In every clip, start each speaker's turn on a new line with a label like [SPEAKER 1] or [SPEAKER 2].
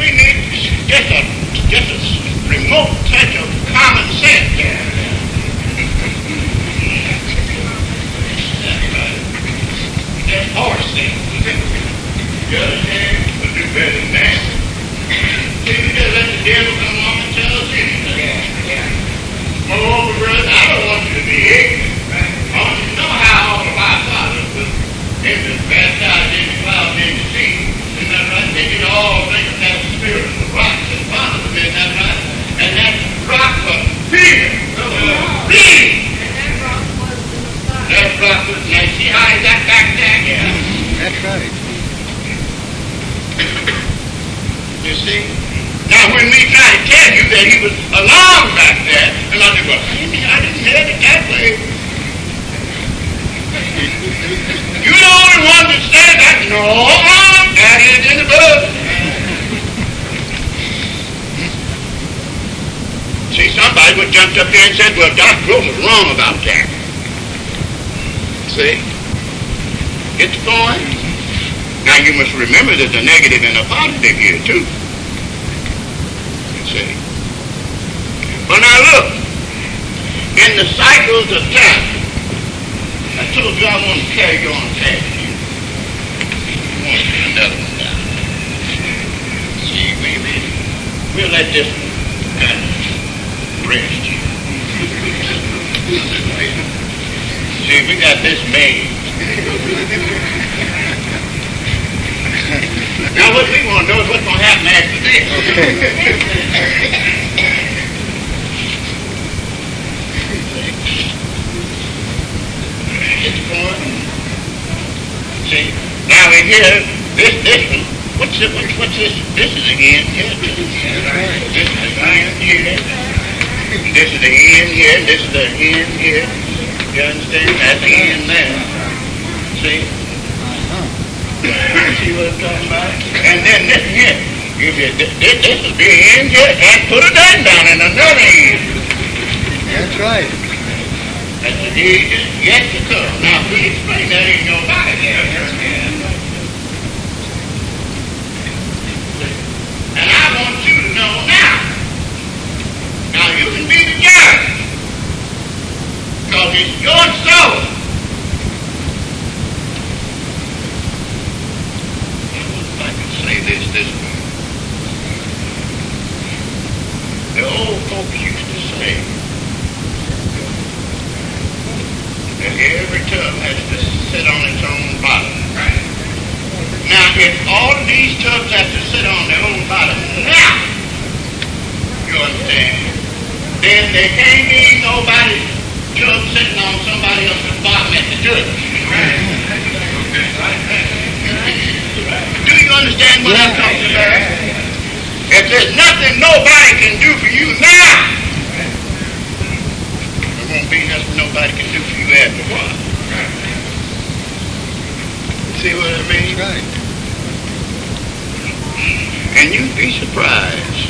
[SPEAKER 1] we need just a remote touch of common sense. That horse thing. The other hand would do better than that. See, we just let the devil come along and tell us anything. Moreover, brother, I don't want you to be ignorant. I want you to know how all of our fathers was baptized in the clouds in the sea. Isn't that right? They did all think of that spirit of the rocks and followed them, isn't that right? And that rock was fear. Fear. That rock was, now see how he got back there? Yeah.
[SPEAKER 2] That's right.
[SPEAKER 1] You see? Now when we try to tell you that he was along back there, and I say, well, I didn't hear it that way. You're the only one that said that. No, that is in the book. See, somebody would jumped up there and said, well, Dr. Gross was wrong about that. See? Get the point? Now you must remember there's a negative and a positive here too. You see? But now look, in the cycles of time, I told you I want to carry you on past you. I want to put another one down. See, we'll let this one kind of rest you. See, we got this made. Now what we want to know is what's going to happen after this. It's going. See, now in here, this one, what's this? This is the end here. This is the end here. This is the end here. This is the end here. You understand? That's the end there. See? See what I'm talking about? And then this here, this will be an end here, and put a done down in another end.
[SPEAKER 2] That's right.
[SPEAKER 1] That's the end yet to come. Now, if we explain that in your body there. And I want you to know now. Now, you can be the judge. Because it's your soul. I can say this way. The old folks used to say that every tub has to sit on its own bottom. Right. Now, if all of these tubs have to sit on their own bottom now, you understand, then there can't be nobody tub sitting on somebody else's bottom at the church. Do you understand what I'm talking about? If there's nothing nobody can do for you now, there won't be nothing nobody can do for you after a while. See what I mean?
[SPEAKER 2] That's right.
[SPEAKER 1] And you'd be surprised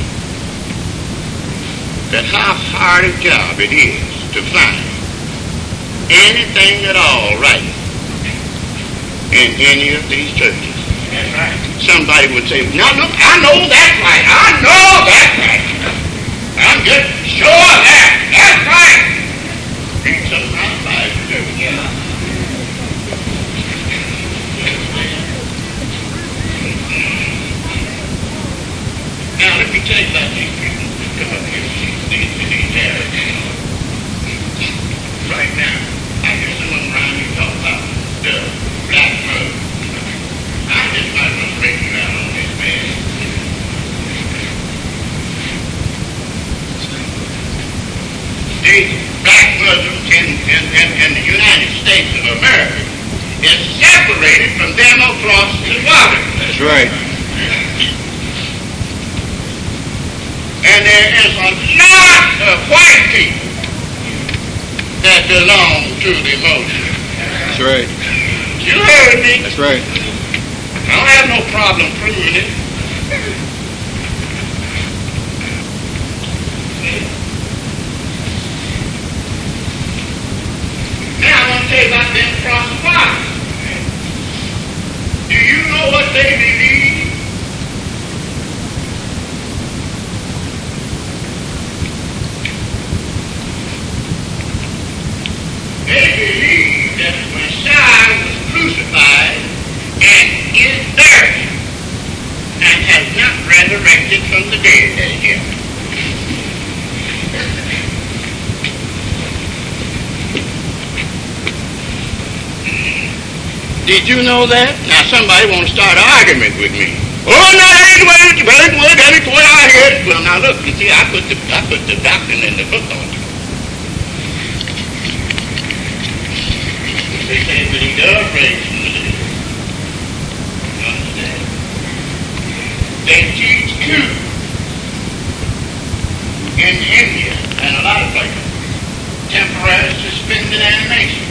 [SPEAKER 1] that how hard a job it is to find anything at all right in any of these churches. That's right. Somebody would say, now look, I know that's right. I know that's right. I'm just sure of that. That's right. Read something out of the Bible to do. Yeah. Now let me tell you about these people. Come up here. These areas. Right now, I hear someone around me talk about the black mud. I just might as well break you out on this, man. These black Muslims in the United States of America is separated from them across the water.
[SPEAKER 2] That's right.
[SPEAKER 1] And there is a lot of white people that belong to the motion.
[SPEAKER 2] That's right.
[SPEAKER 1] You heard me?
[SPEAKER 2] That's right.
[SPEAKER 1] I don't have no problem proving it. Now I want to tell you about them across the water. Do you know what they believe? dead that here. Did you know that? Now somebody want to start an argument with me. Oh, no, that ain't the way, that ain't the way I hear it. Well, now look, you see, I put the doctrine in the book on you. They say that he does raise from the dead. You understand? They teach too in India and a lot of places temporary suspended animation.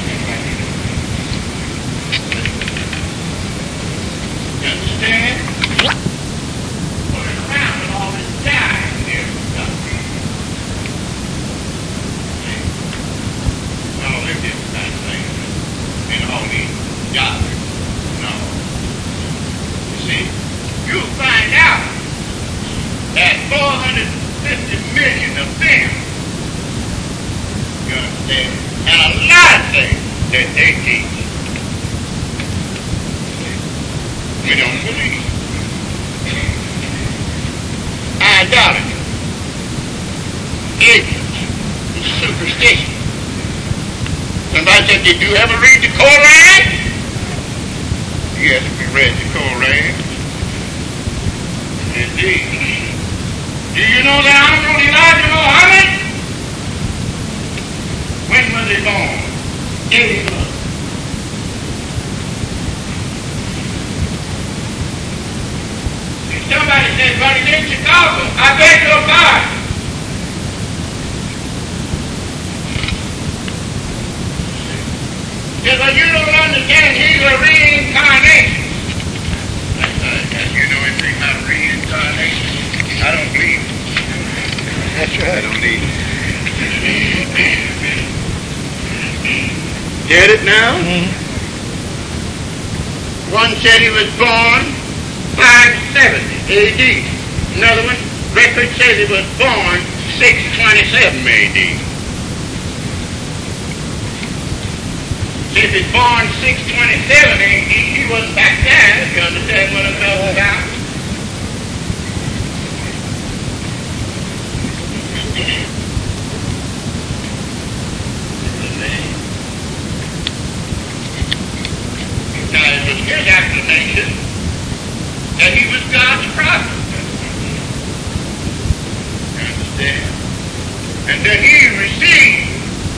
[SPEAKER 1] You understand? Putting around with all this dying here and stuff. All this different kind of things. And all these jobs. No. You see, you'll find out that 450 million of them, you understand, and a lot of things that they teach, we don't believe. Idolatry, ignorance, superstition. Somebody said, did you ever read the Koran? Yes, we read the Koran. Indeed. Do you know that Honorable Elijah Muhammad? When was he born? 80 months. Somebody said, but he's in Chicago. I beg your pardon. Said, but you don't understand, he's a reincarnation. You know anything about reincarnation? I don't believe it.
[SPEAKER 2] That's right. I don't need it.
[SPEAKER 1] Get it now?
[SPEAKER 2] Mm-hmm.
[SPEAKER 1] One said he was born 570 A.D. Another one, record says he was born 627 A.D. If he's born 627 A.D., he wasn't back there. You understand what I'm talking about? Now, it was his explanation that he was God's prophet. You understand? And that he received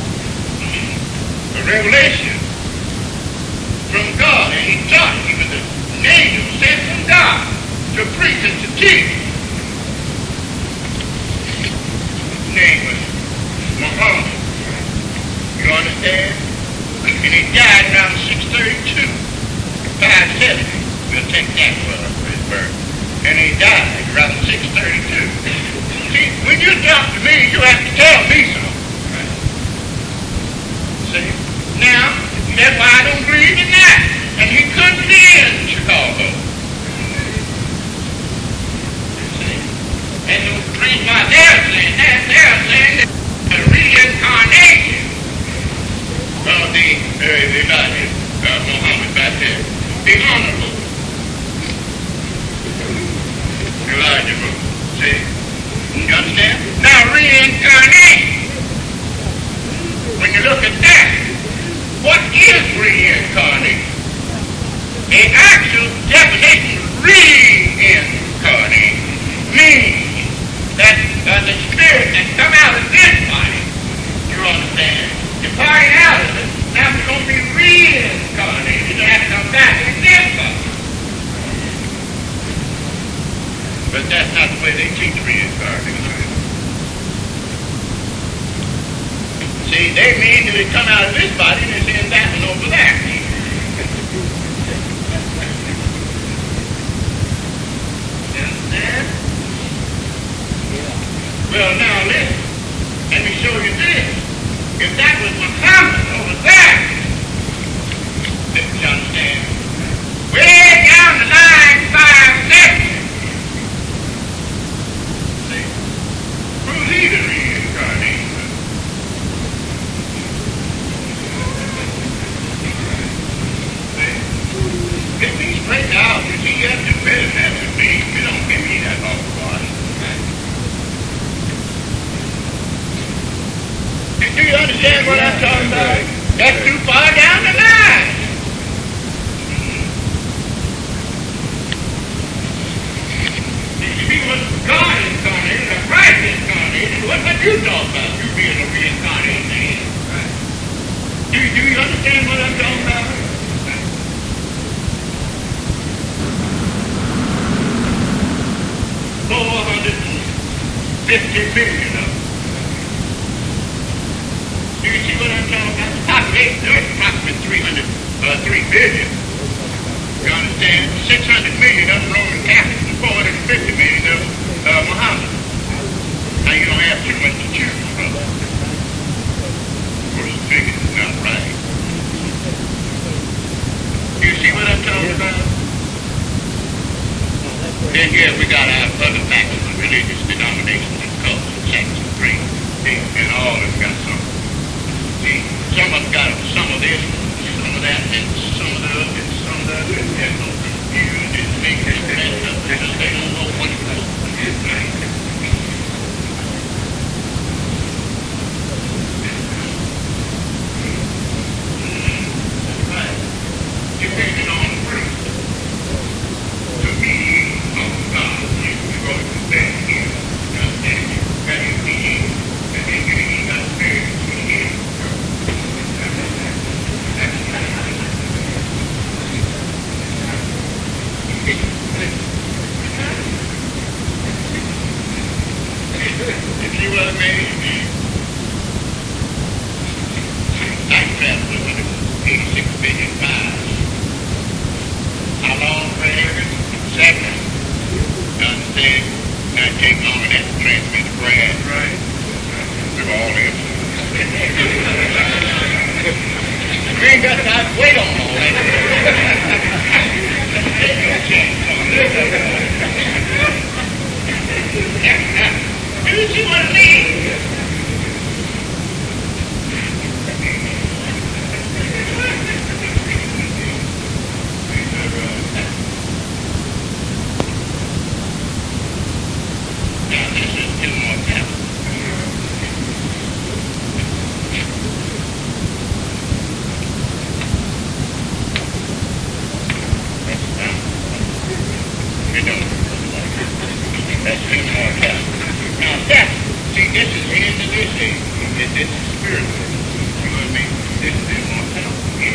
[SPEAKER 1] a revelation from God, and he taught. He was an angel sent from God to preach and to teach. His name was Muhammad. You understand? And he died around 632, 570. We'll take that for his birth. And he died around 632. See, when you talk to me, you have to tell me something. See? Now, that's why I don't believe in that. And he couldn't be in Chicago. See? And the reason why they're saying that the reincarnation of the Elijah, Muhammad back there, the Honorable Elijah Muhammad. See? You understand? Now, reincarnation. When you look at that, what is reincarnation? An actual definition of reincarnation means that the spirit that come out of this body, you understand, departing out of it, now it's going to be reincarnated. It has to come back in this body. But that's not the way they teach reincarnation. See, they mean that it come out of this body and it's in that one over there. Understand? Well, now listen. Let me show you this. If that was Muhammad over there, you understand? Way down the line, 570. See? Who's he the reincarnation? Get me straight out. You see, you have to do better than that with me. You don't give me that hog wash. understand what I'm talking about? That's too far down the line. You see what God incarnated, or Christ incarnated, what you talk about? You being a reincarnated man. Do you understand what I'm talking about? 450 million of them. Do you see what I'm talking about? There's approximately 3 billion. You understand? 600 million of them Roman Catholics and 450 million of them Muhammad. Now you don't have too much to choose from. Of course, the figures is not right. You see what I'm talking about? Then here we got our other factions of religious denominations and cults and sects and creeds. And all of them got something. See, some of them got some of this, some of that, and some of the other, and some of the other, and they're so confused and thinking and messed up because they don't know what to do. Right. Depending on the priest. To me, God, you go to bed here. That is the end. And then you got spirit to the end. If you were made, light travel to 86 billion miles. How long, Fred? 7. You understand? Now it takes longer than to transmit the grass. Right. Through all this. We ain't got time to wait on all that. Do you see what I mean? Now this is immortality. That's immortality. Now that, see, this is into this age. This is spiritual. You know what I mean? This is immortality.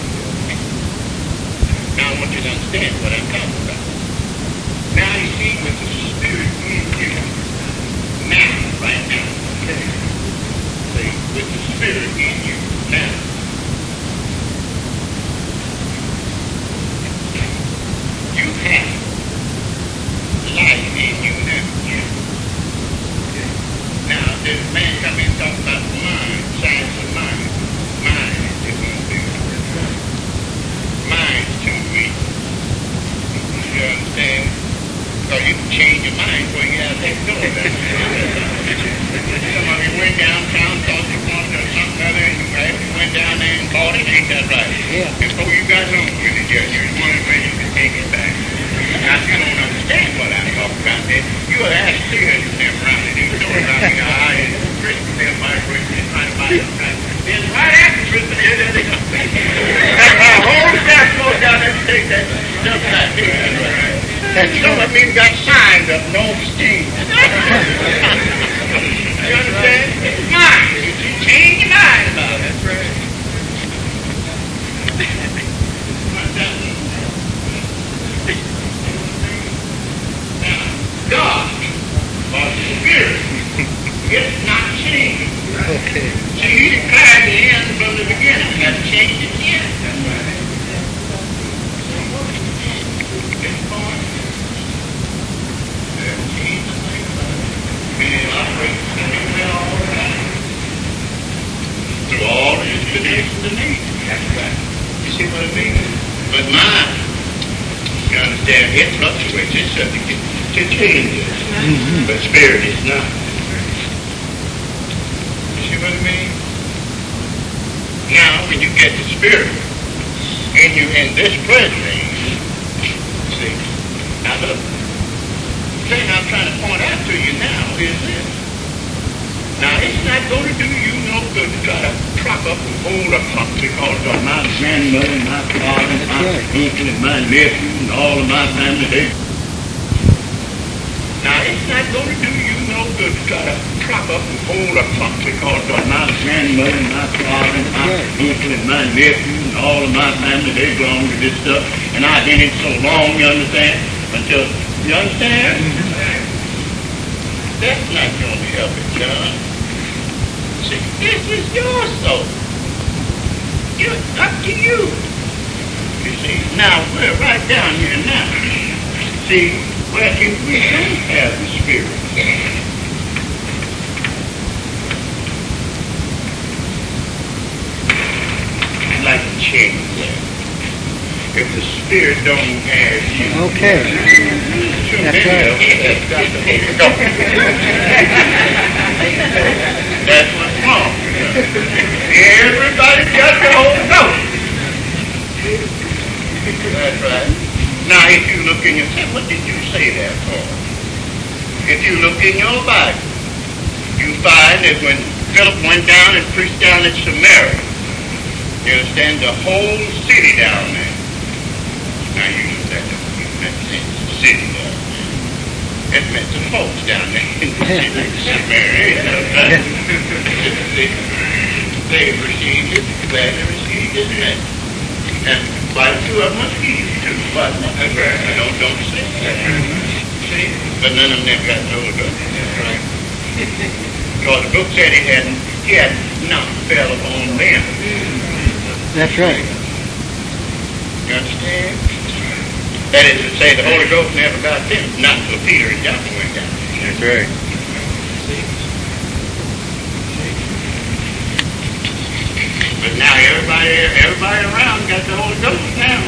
[SPEAKER 1] Now I want you to understand what I'm talking about. Now you see with the spirit in you. Now, right now. See, with the spirit in you. Now. You have life in you now. Now, this man come in and talk about the mind, science of mind. Mind is going to do. Mind's too weak. You understand? Because you can change your mind before you have that door. Some of you went downtown, thought you wanted something other, and you went down there and bought it, ain't that right? Yeah. Before you got home with it, you was wondering when you could take it back. Now, if you don't understand what I'm talking about, then you will ask Sears and them around the new store around the eye and Christmas, they'll buy Christmas, trying to buy something. Then right after Christmas, there they come. That's why a whole staff goes down there to take that stuff back here. And some of them even got signs up, no exchange. You understand? It's mine. You change your mind about it. That's right. God, or the Spirit, it's not changed. Okay. See, he declared the end from the beginning. He hasn't changed it yet. That's right. It's born. There's changed the thing about it. And it operates anywhere all the time. Through all the explanations and needs. That's right. You see what I mean? But mine, you understand, it fluctuates. It's subject to changes. Mm-hmm. But spirit is not. You see what I mean? Now, when you get the spirit in you in this present age, see, now look, the thing I'm trying to point out to you now is this. Now, it's not going to do you no good to try to prop up and hold up something because of my grandmother and my father and my uncle and my nephew and all of my family. Now, it's not going to do you no good to try to prop up and hold up something because of my grandmother and my father and my uncle and my nephew and all of my family. They belong to this stuff. And I've been in so long, you understand, until, you understand? That's not going to help it, John. See, this is your soul. It's up to you. You see, now we're right down here now. See, well, if we don't have the Spirit, I'd like to change that. If the Spirit don't have you,
[SPEAKER 3] okay.
[SPEAKER 1] Too
[SPEAKER 3] That's
[SPEAKER 1] many
[SPEAKER 3] right.
[SPEAKER 1] of us have got the Holy Ghost. That's what's wrong. Everybody's got the Holy Ghost. That's right. Now, if you look in yourself, what did you say that for? If you look in your Bible, you find that when Philip went down and preached down at Samaria, you understand, the whole city down there. Now, you know that the city down there. It meant the folks down there in the city of Samaria. They received it, gladly received it, and quite a few of them was healed too, wasn't it? Don't say that. See? But none of them never got no good. That's right. Because the book said it had not fell upon them.
[SPEAKER 3] That's right.
[SPEAKER 1] You understand? That is to say, the Holy Ghost never got them, not until Peter and John went down.
[SPEAKER 2] That's right.
[SPEAKER 1] But now everybody around got the Holy Ghost now.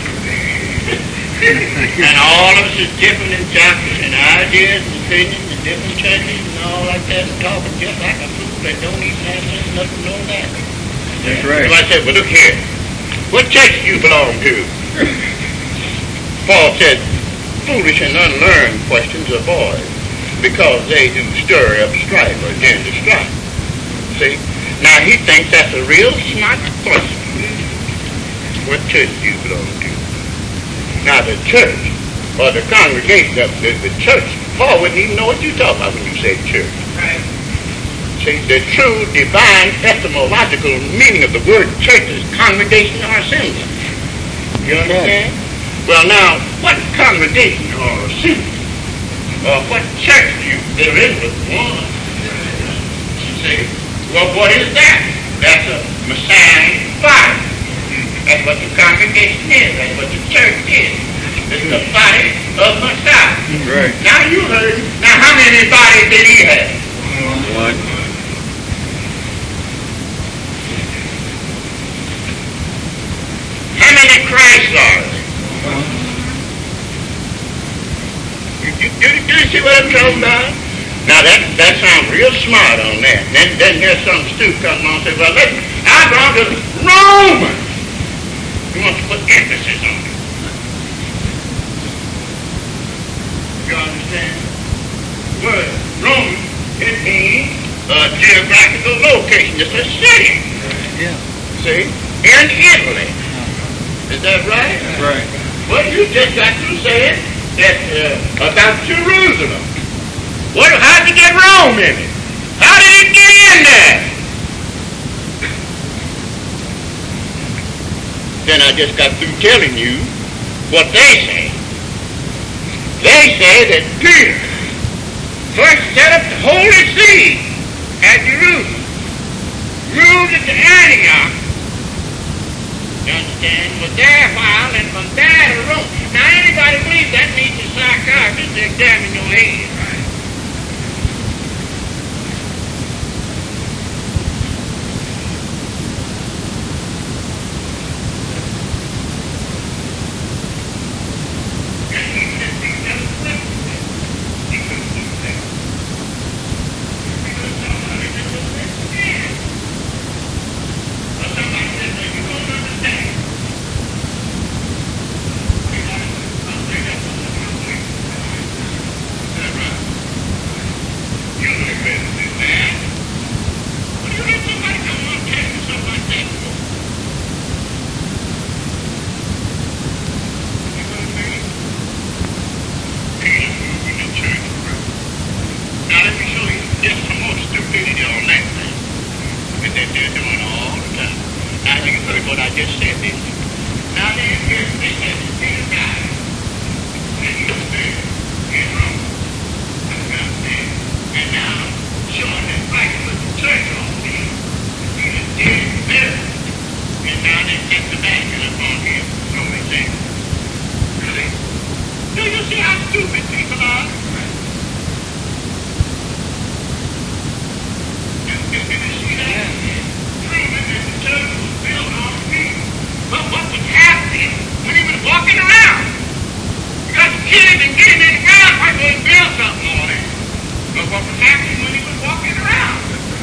[SPEAKER 1] And all of us is different in doctrine and ideas and opinions and different churches and all like that, and talking just like a fool that don't even have nothing to know that.
[SPEAKER 2] That's right.
[SPEAKER 1] So I said, well, look here. What church do you belong to? Paul said, foolish and unlearned questions avoid, because they do stir up strife or gender strife. See? Now, he thinks that's a real smart question. What church do you belong to? Now, the church, or the congregation of the church, Paul wouldn't even know what you talk about when you say church. Right. See, the true divine etymological meaning of the word church is congregation or assembly. You understand? Well, now, what congregation or assembly, or what church there is but one? See? Well, what is that? That's a Messianic body. That's what the congregation is. That's what the church is. It's the body of Messiah.
[SPEAKER 2] Right.
[SPEAKER 1] Now you heard. Now how many bodies did he have?
[SPEAKER 2] One.
[SPEAKER 1] How many Christs are there? Do you see what I'm talking about? Now that sounds real smart on that. Then here's some stupid come along and say, well, listen, I belong to Rome. He wants to put emphasis on it. You understand? Well, Rome, it means a geographical location. It's a city.
[SPEAKER 3] Yeah.
[SPEAKER 1] See? In Italy. Is that right?
[SPEAKER 2] That's right.
[SPEAKER 1] Well, you just got to say it that, about Jerusalem. How did you get Rome in it? How did it get in there? Then I just got through telling you what they say. They say that Peter first set up the holy see at Jerusalem, moved it to Antioch. You understand? Was there a while, and from there to Rome. Now, anybody believes that needs a psychiatrist to examine your head. that they're doing all the time. Now, you heard what I just said, didn't you? Now, they said the Peter died, and he was there in Rome. And now, showing that Christ put the church on him. He was dead and buried. And now they set the basket upon him. So they say, really? Do you see how stupid people are? Can you see that? Proving that the church was built on him. But what was happening when he was walking around? You got to kill him and get him in the ground before he built something on it. But what was happening when he was walking around?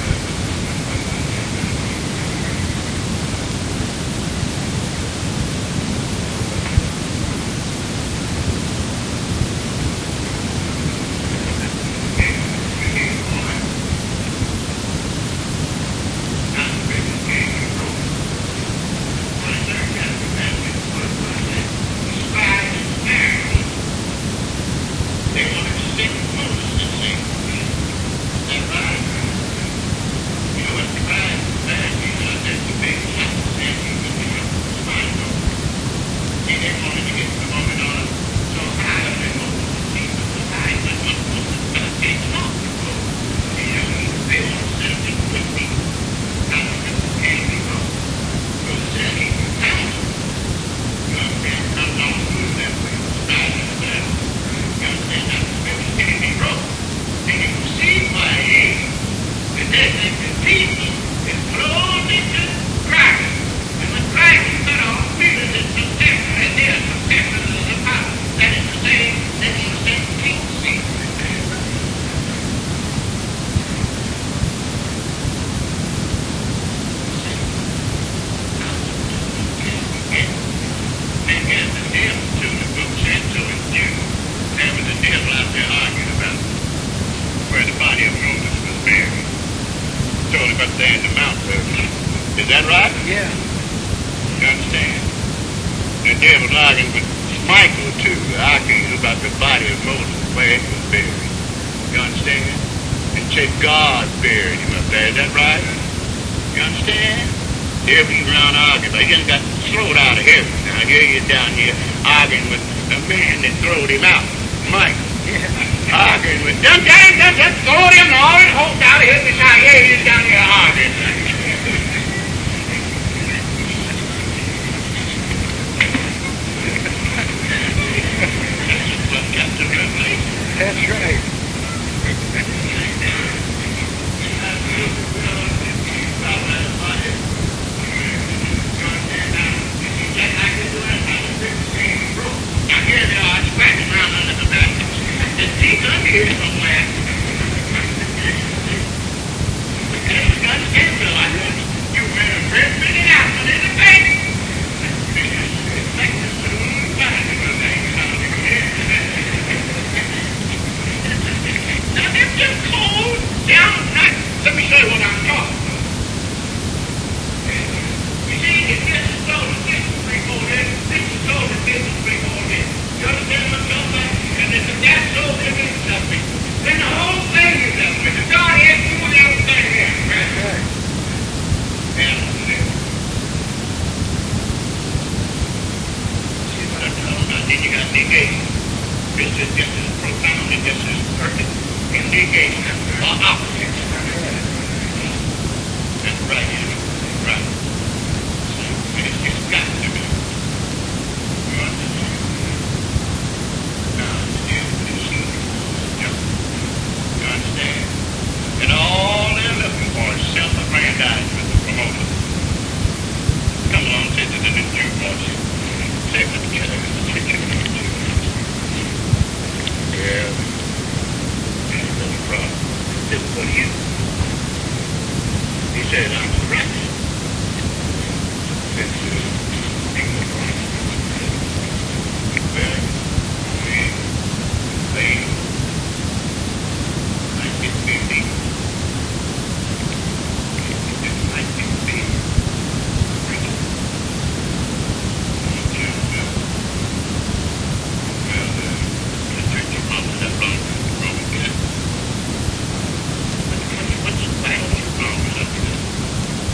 [SPEAKER 1] Is that right?
[SPEAKER 3] Yeah.
[SPEAKER 1] You understand? The devil arguing with Michael, too, the archangel, about the body of Moses, where he was buried. You understand? And said God buried him up there. Is that right? You understand? Devil's around arguing. He just got thrown out of heaven. Now, here he is down here arguing with the man that throwed him out, Michael. Yeah. Arguing with him. Just throwed him and all his hopes out of heaven. Now, here he is down here arguing.
[SPEAKER 3] That's right.
[SPEAKER 1] Here they are, scratching around under the basket. There's teeth under here somewhere. And it was got a handle. I said, you better bring it out and in the face. It's like this little body of thing. Now, they're just cold, downright. Let me show you what I'm talking about. You see, if this is so, this is bring all this. This is so, this is bring all this. You understand what I'm talking about? And if that's so, then it's something. Then the whole thing is up. But the God is doing everything there. That's right. And see what I'm talking about? Then you got negation. This is profound and this is perfect. And negation. Opposite. That's right. Right. And it's just got to be. You understand? You understand? And all they're looking for is self-aggrandizement from all of them. Come along, say to the Jew boss. Say to the killer, yeah. That's no problem. This is what he is. He said, I'm a righteous. This is English righteous. Well, they 1950. It's 1950. The church of Moses that belongs to the Roman Catholic. What's the Bible that belongs to that?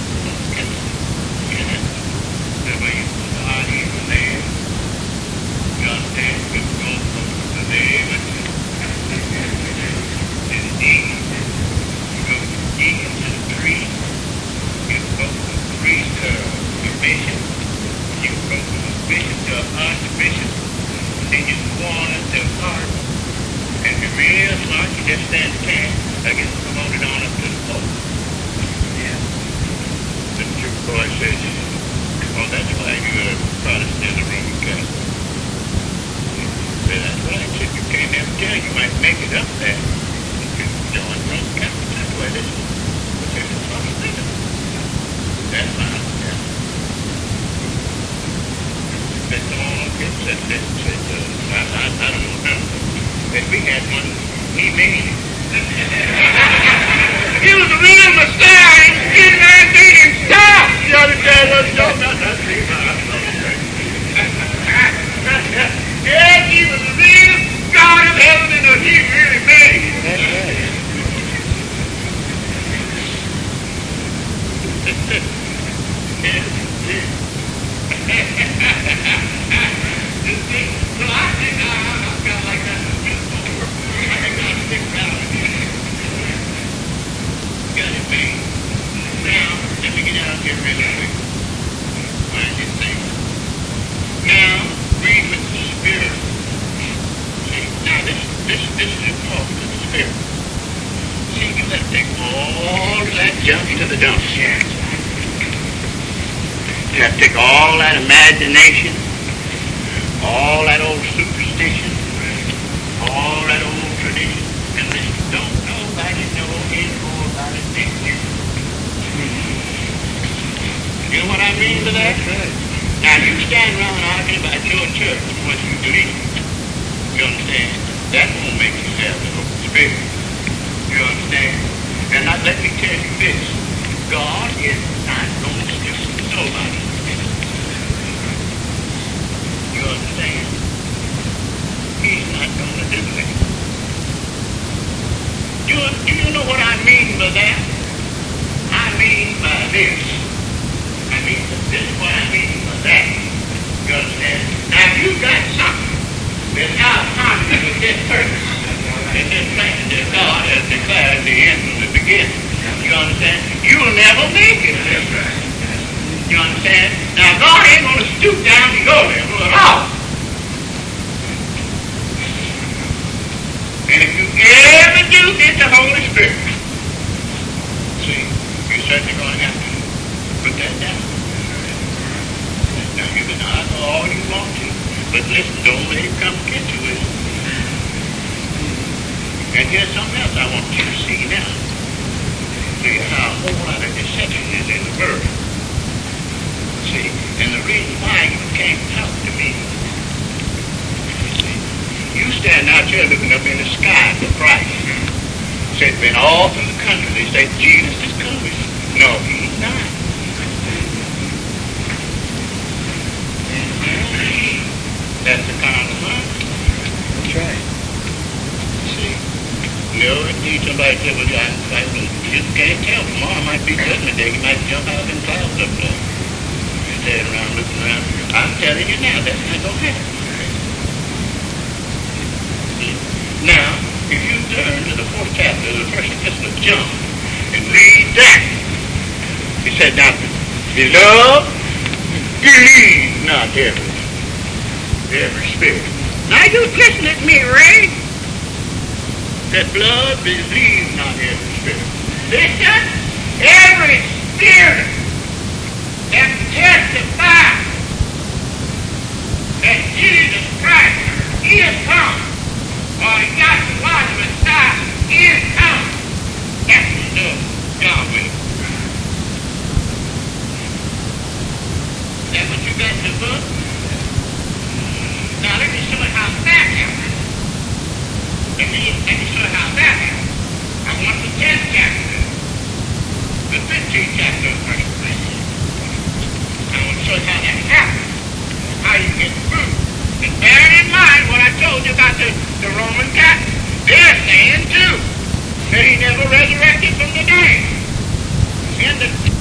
[SPEAKER 1] real smart, you just stand a chance. I get promoted on up to the post.
[SPEAKER 3] Yeah.
[SPEAKER 1] The church boy says, "Oh, that's why you're a Protestant and a Roman Catholic." Said, "That's right." Said, "You can't never tell. You might make it up there. You can join Roman Catholic. That's why this is. But there's a Protestant. That's fine." Yeah. Said, "Come on up here." Said, I don't know nothing. Said, "We had one. He made it." He was a real Messiah. He was getting there and beat himself. The other day, yes, he was the real God of heaven, and he really made it.
[SPEAKER 3] That's right.
[SPEAKER 1] So I think I've got like that. I think I'll stick around here. Got it made. Now, let me get out here really quick. Find this thing. Now, read with the Spirit. See, now this is important to the Spirit. See, you got to take all of that junk to the dump. You have to take all that imagination, all that old superstition, all that old tradition, and listen, don't nobody know any more about it than you. You know what I mean by that?
[SPEAKER 3] That's right.
[SPEAKER 1] Now, you stand around arguing about your church and what you believe. You understand? That won't make you have the Holy Spirit. You understand? And now, let me tell you this. God is not going to do nobody. You understand? He's not going to do that. Do you know what I mean by that? I mean by this. This is what I mean by that. You understand? Now, if you got something that's out of harmony with this purpose, and this plan that God has declared the end from the beginning, you understand? You'll never make it. You understand? Now, God ain't going to stoop down to go there at all. And if you ever do get the Holy Spirit, see, you're certainly going to have to put that down. Now, you can argue all you want to, but listen, don't let it come get you with it. And here's something else I want you to see now. See how a whole lot of deception is in the world. See, and the reason why you can't talk to me, see, you stand out here looking up in the sky for Christ. Said, been all through the country, they say Jesus is coming. No, he's not. That's the kind of mind.
[SPEAKER 3] That's right.
[SPEAKER 1] See, you know, need somebody to tell you, you can't tell. Tomorrow might be judgment day. You might jump out of them clouds up there. You're standing around looking around. I'm telling you now, that's not going to happen. Now, if you turn to the 4th chapter of the 1st epistle of John and read that, he said, now, beloved, believe not every spirit. Now you listen at me, Ray. That blood, believe not every spirit. Listen, every spirit that testifies that Jesus Christ is come, or Yahshua the Messiah is come, that's the Yahweh. Is that what you got in the book? Now let me show you how that happened. Let me show you how that happened. I want the 10th chapter, the 15th chapter of 1 Corinthians. I want to show you how that happened, how you get through. And bear in mind what I told you about the Roman Catholics. They're saying too that he never resurrected from the dead. In the